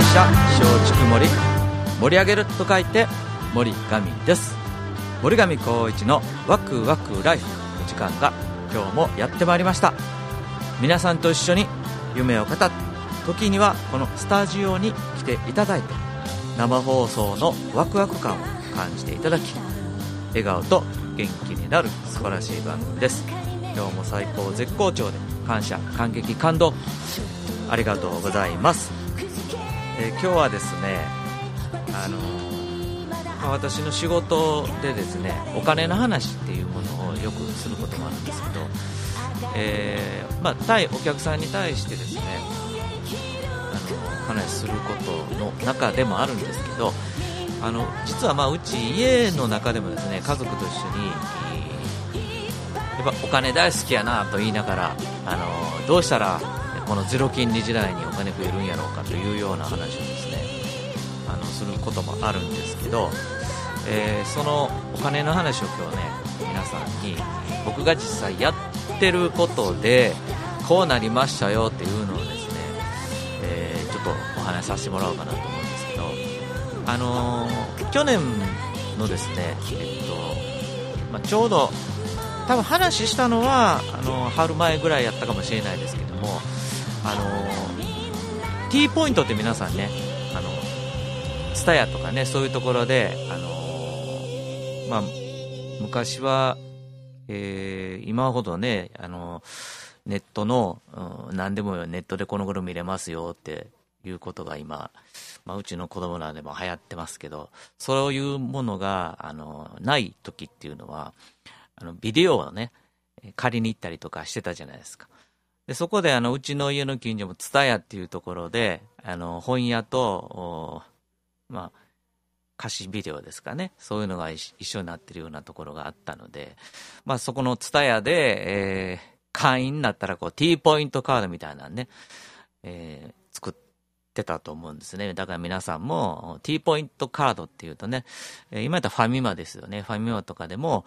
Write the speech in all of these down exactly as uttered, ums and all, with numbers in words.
社松竹森、盛り上げると書いて森上です。森上光一のワクワクライフの時間が今日もやってまいりました。皆さんと一緒に夢を語って、時にはこのスタジオに来ていただいて、生放送のワクワク感を感じていただき、笑顔と元気になる素晴らしい番組です。今日も最高絶好調で感謝感激感動ありがとうございます。えー、今日はですね、あのーまあ、私の仕事でですね、お金の話っていうものをよくすることもあるんですけど、えーまあ、対お客さんに対してですね、あの話することの中でもあるんですけど、あの実はまあうち家の中でもですね、家族と一緒にやっぱお金大好きやなと言いながら、あのどうしたらこのゼロ金利時代にお金増えるんやろうかというような話をですね、あのすることもあるんですけど、えー、そのお金の話を今日ね、皆さんに僕が実際やってることでこうなりましたよっていうのをですね、えー、ちょっとお話しさせてもらおうかなと思うんですけど、あのー、去年のですね、えっとまあ、ちょうど多分話したのはあの春前ぐらいやったかもしれないですけども、あの T ポイントって皆さんね、あのツタヤとかね、そういうところで、あのまあ、昔は、えー、今ほどね、あのネットの、うん、何でもネットでこの頃見れますよっていうことが今、まあ、うちの子供らでも流行ってますけど、そういうものがあのない時っていうのは、あのビデオをね借りに行ったりとかしてたじゃないですか。でそこであのうちの家の近所もツタヤっていうところで、あの本屋と、まあ、貸しビデオですかね、そういうのが一緒になってるようなところがあったので、まあ、そこのツタヤで、えー、会員になったらこう T ポイントカードみたいなのね、えー、作ってたと思うんですね。だから皆さんも T ポイントカードっていうとね、今やったらファミマですよね。ファミマとかでも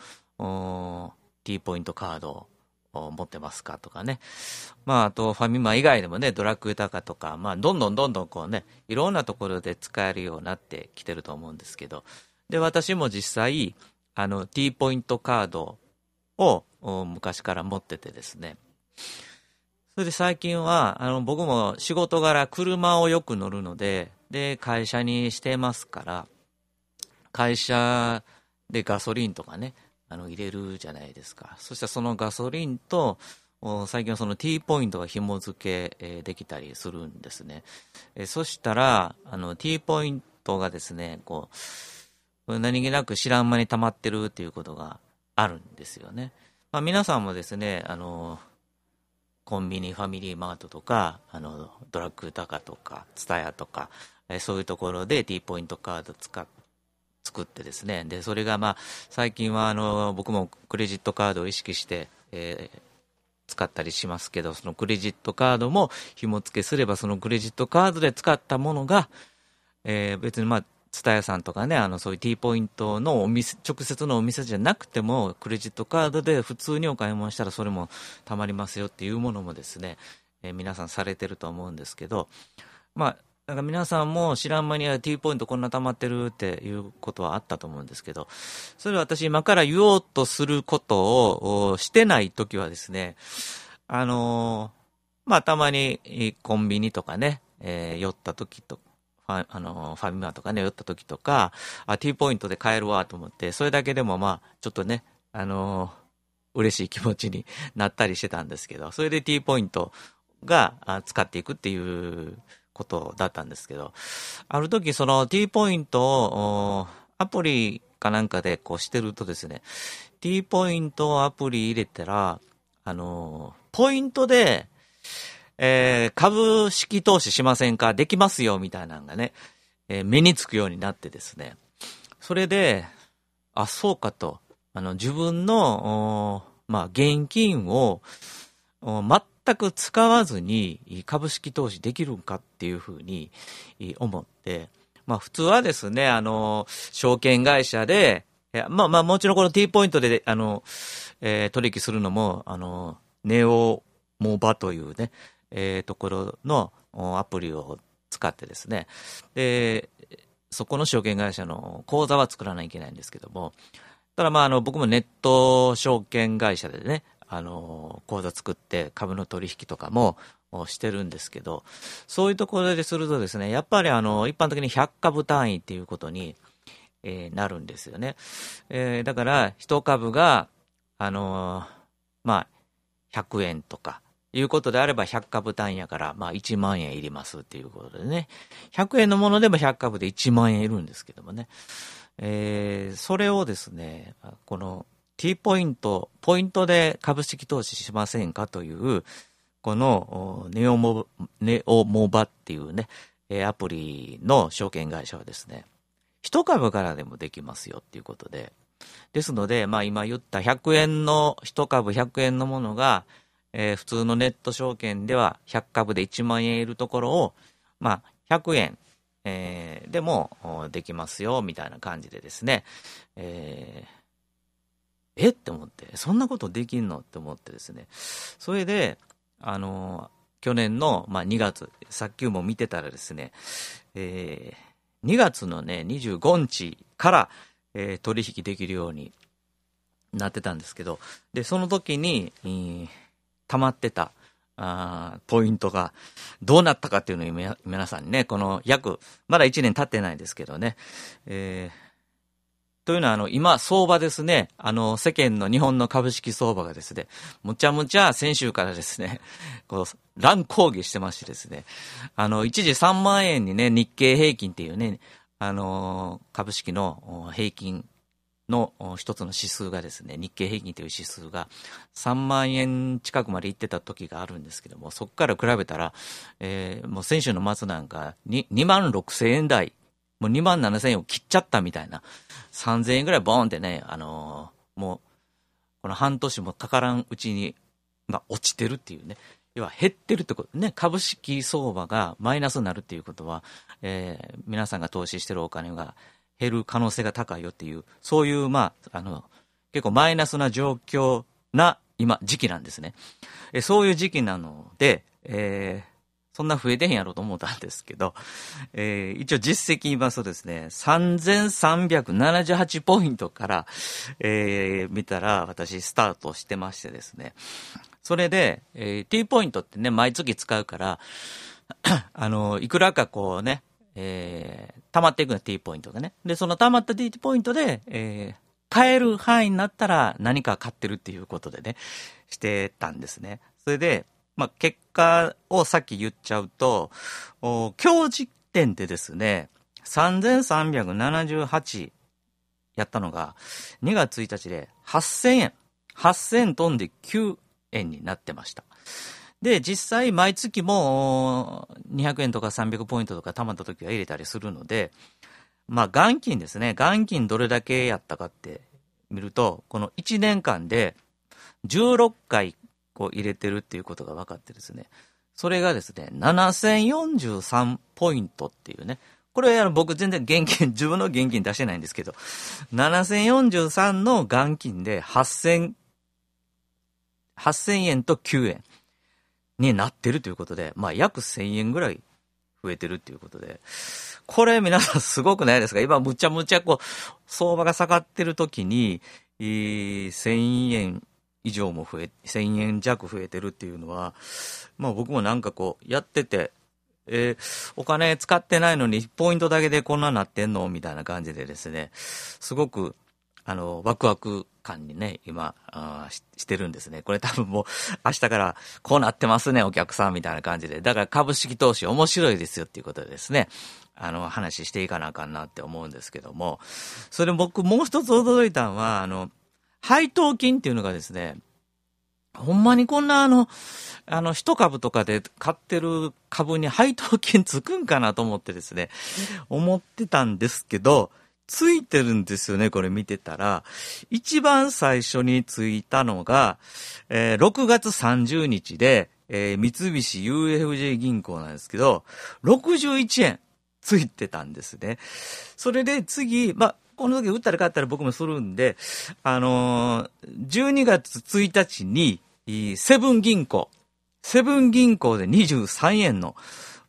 T ポイントカードを持ってますかとかね、まあ、あとファミマ以外でもね、ドラッグ高とか、まあ、どんどんどんどんこうね、いろんなところで使えるようになってきてると思うんですけど、で私も実際あの T ポイントカードを昔から持っててですね、それで最近はあの僕も仕事柄車をよく乗るので、で会社にしてますから、会社でガソリンとかね、あの入れるじゃないですか。そしたらそのガソリンと最近はその T ポイントが紐付けできたりするんですね。えそしたらあの T ポイントがですね、こう何気なく知らん間に溜まってるっていうことがあるんですよね。まあ、皆さんもですね、あのコンビニ、ファミリーマートとか、あのドラッグ高とかツタヤとか、えそういうところで T ポイントカード使って作ってですね、でそれがまあ最近はあの僕もクレジットカードを意識して、えー、使ったりしますけど、そのクレジットカードも紐付けすれば、そのクレジットカードで使ったものが、えー、別にまあツタヤさんとかね、あのそういう T ポイントのお店、直接のお店じゃなくてもクレジットカードで普通にお買い物したらそれもたまりますよっていうものもですね、えー、皆さんされてると思うんですけど、まあだから皆さんも知らん間に T ポイントこんな溜まってるっていうことはあったと思うんですけど、それは私今から言おうとすることをしてないときはですね、あのー、まあたまにコンビニとかね、えー、寄ったときとファ、あのー、ファミマとかね寄ったときとか、あ T ポイントで買えるわと思って、それだけでもまあちょっとね、あのー、嬉しい気持ちになったりしてたんですけど、それで T ポイントが使っていくっていうことだったんですけど、ある時その T ポイントをアプリかなんかでこうしてるとですね、 T ポイントをアプリ入れたら、あのポイントで、えー、株式投資しませんか、できますよみたいなのがね、えー、目につくようになってですね、それであそうかと、あの自分のまあ現金を全全く使わずに株式投資できるかっていうふうに思って、まあ普通はですね、あの証券会社で、まあまあもちろんこの T ポイントであの、えー、取引するのもあのネオモバというね、えー、ところのアプリを使ってですね、で、そこの証券会社の口座は作らないといけないんですけども、ただまああの僕もネット証券会社でね、あの口座作って株の取引とかもしてるんですけど、そういうところでするとですね、やっぱりあの一般的にひゃっかぶ単位っていうことに、えー、なるんですよね。えー、だからいち株があのまあひゃくえんとかいうことであればひゃっかぶ単位やからまあいちまんえんいりますっていうことでね、ひゃくえんのものでもひゃっかぶでいちまんえんいるんですけどもね、えー、それをですね、この T ポイント、ポイントで株式投資しませんかという、このネオモ、ネオモバっていうね、アプリの証券会社はですね、一株からでもできますよっていうことで、ですので、まあ今言ったひゃくえんの一株ひゃくえんのものが、えー、普通のネット証券ではひゃっかぶでいちまんえんいるところを、まあひゃくえん、えー、でもできますよみたいな感じでですね、えーえって思って、そんなことできんのって思ってですね、それであの去年の、まあ、にがつ、さっきも見てたらですね、えー、にがつのねにじゅうごにちから、えー、取引できるようになってたんですけど、でその時に、えー、溜まってたあポイントがどうなったかっていうのを皆さんにね、この約まだいちねん経ってないですけどね、えーというのは、あの、今、相場ですね。あの、世間の日本の株式相場がですね、むちゃむちゃ先週からですね、こう、乱高下してましてですね、あの、一時さんまんえんにね、日経平均っていうね、あの、株式の平均の一つの指数がですね、日経平均という指数がさんまんえん近くまで行ってた時があるんですけども、そこから比べたら、えー、もう先週の末なんかににまんろくせんえん台、もうにまんななせんえんを切っちゃったみたいな、さんぜんえんぐらいボーンってね、あのー、もうこの半年もかからんうちに、まあ、落ちてるっていうね、要は減ってるってことね、株式相場がマイナスになるっていうことは、えー、皆さんが投資してるお金が減る可能性が高いよっていう、そういうまああの結構マイナスな状況な今時期なんですね。えそういう時期なので、えーそんな増えてへんやろうと思ったんですけど、えー、一応実績言いますとですね、さんぜんさんびゃくななじゅうはちポイントから、えー、見たら私スタートしてましてですね、それで、えー、T ポイントってね、毎月使うから、あの、いくらかこうね、えー、溜まっていくの T ポイントがね。で、その溜まった T ポイントで、えー、買える範囲になったら何か買ってるっていうことでね、してたんですね。それで、まあ、結果をさっき言っちゃうと、今日時点でですね、さんぜんさんびゃくななじゅうはちやったのが、にがつついたちではっせんえん。はっせん飛んできゅうえんになってました。で、実際毎月もにひゃくえんとかさんびゃくポイントとか貯まった時は入れたりするので、まあ元金ですね。元金どれだけやったかって見ると、このいちねんかんでじゅうろっかいこう入れてるっていうことが分かってですね、それがですね、ななせんよんじゅうさんポイントっていうね、これあの僕全然現金、自分の現金出してないんですけど、ななせんよんじゅうさんの元金ではっせん、はっせんえんときゅうえんになってるということで、まあ約せんえんぐらい増えてるっていうことで、これ皆さんすごくないですか？今むちゃむちゃこう、相場が下がってる時に、せんえん以上も増え、せんえん弱増えてるっていうのは、まあ僕もなんかこうやってて、えー、お金使ってないのにポイントだけでこんななってんのみたいな感じでですね、すごくあのワクワク感にね今あ し, してるんですね。これ多分もう明日からこうなってますねお客さんみたいな感じで、だから株式投資面白いですよっていうことでですね、あの話していかなあかんなって思うんですけども、それ僕もう一つ驚いたのはあの配当金っていうのがですね、ほんまにこんなあの、あの、一株とかで買ってる株に配当金つくんかなと思ってですね、思ってたんですけど、ついてるんですよね、これ見てたら。一番最初についたのが、えー、ろくがつさんじゅうにちで、えー、三菱 ユーエフジェー 銀行なんですけど、ろくじゅういちえんついてたんですね。それで次、まあ、この時売ったら買ったら僕もするんで、あのー、じゅうにがつついたちに、セブン銀行、セブン銀行でにじゅうさんえんの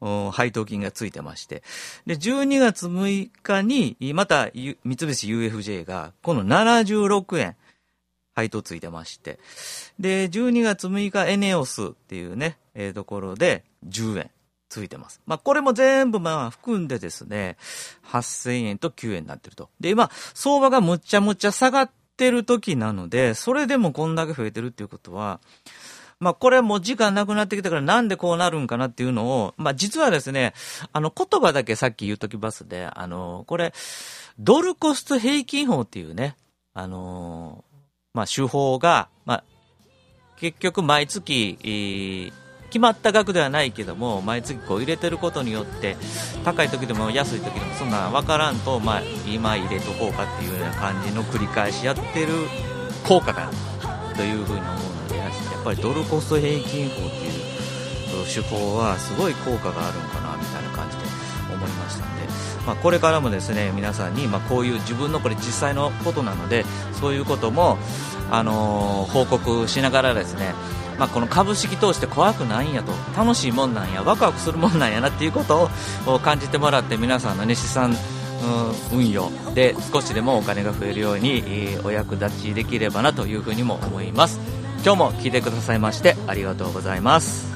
配当金がついてまして、で、じゅうにがつむいかに、また、三菱 ユーエフジェー が、このななじゅうろくえん、配当ついてまして、で、じゅうにがつむいかエネオスっていうね、えー、ところでじゅうえんついてます。まあ、これも全部まあ含んでですね、はっせんえんときゅうえんになってると。で、今、相場がむっちゃむっちゃ下がってる時なので、それでもこんだけ増えてるっていうことは、まあ、これもう時間なくなってきたからなんでこうなるんかなっていうのを、まあ、実はですね、あの、言葉だけさっき言っときますで、あの、これ、ドルコスト平均法っていうね、あの、まあ、手法が、まあ、結局毎月、えー、決まった額ではないけども、毎月こう入れてることによって、高い時でも安い時でもそんな分からんと、まあ、今入れとこうかっていうような感じの繰り返しやってる効果かなというふうに思うので、やっぱりドルコスト平均法っていう手法はすごい効果があるのかなみたいな感じで思いましたので、まあ、これからもですね、皆さんに、まあ、こういう自分のこれ実際のことなので、そういうことも、あのー、報告しながらですね、まあ、この株式投資って怖くないんやと、楽しいもんなんや、ワクワクするもんなんやなっていうことを感じてもらって、皆さんのね、資産、うん、運用で少しでもお金が増えるように、えー、お役立ちできればなというふうにも思います。今日も聞いてくださいましてありがとうございます。